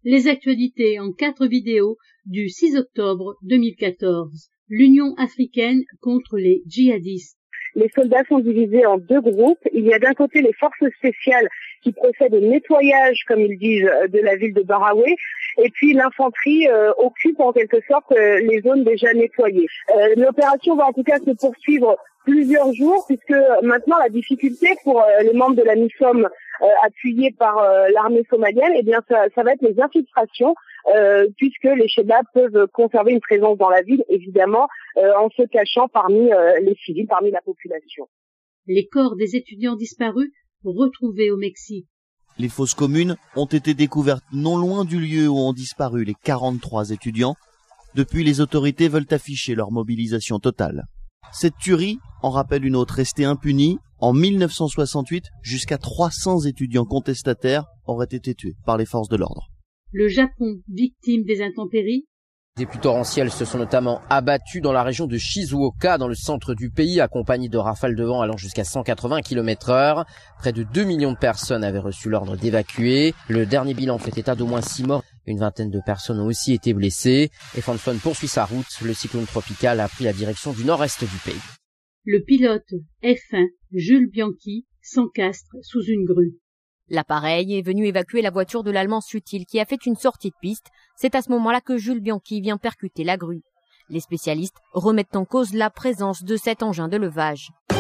Les actualités en 4 vidéos du 6 octobre 2014. L'Union africaine contre les djihadistes. Les soldats sont divisés en 2 groupes. Il y a d'un côté les forces spéciales qui procèdent au nettoyage, comme ils disent, de la ville de Baraoué. Et puis l'infanterie occupe en quelque sorte les zones déjà nettoyées. L'opération va en tout cas se poursuivre plusieurs jours, puisque maintenant la difficulté pour les membres de la MISOM appuyés par l'armée somalienne, eh bien ça va être les infiltrations, puisque les Chebabs peuvent conserver une présence dans la ville, évidemment, en se cachant parmi les civils, parmi la population. Les corps des étudiants disparus retrouvés au Mexique. Les fosses communes ont été découvertes non loin du lieu où ont disparu les 43 étudiants. Depuis, les autorités veulent afficher leur mobilisation totale. Cette tuerie en rappelle une autre restée impunie. En 1968, jusqu'à 300 étudiants contestataires auraient été tués par les forces de l'ordre. Le Japon, victime des intempéries. Des pluies torrentielles se sont notamment abattues dans la région de Shizuoka, dans le centre du pays, accompagnées de rafales de vent allant jusqu'à 180 km/h. Près de 2 millions de personnes avaient reçu l'ordre d'évacuer. Le dernier bilan fait état d'au moins 6 morts. Une vingtaine de personnes ont aussi été blessées. Et Fanfon poursuit sa route. Le cyclone tropical a pris la direction du nord-est du pays. Le pilote F1 Jules Bianchi s'encastre sous une grue. L'appareil est venu évacuer la voiture de l'Allemand Sutil qui a fait une sortie de piste. C'est à ce moment-là que Jules Bianchi vient percuter la grue. Les spécialistes remettent en cause la présence de cet engin de levage.